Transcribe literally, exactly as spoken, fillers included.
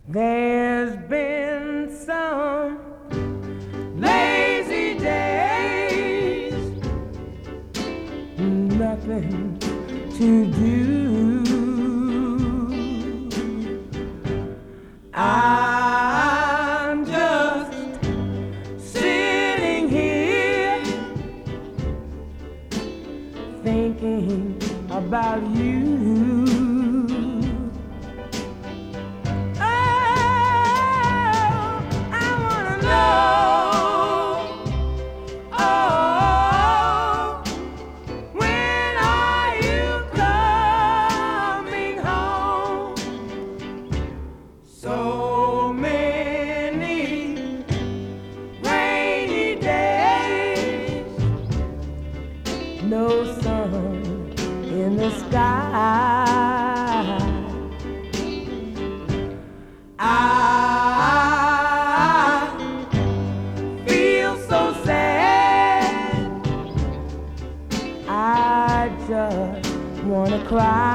There's been some lazy days, nothing to do. I'm just sitting here thinking about you. So many rainy days, no sun in the sky. I feel so sad, I just wanna cry.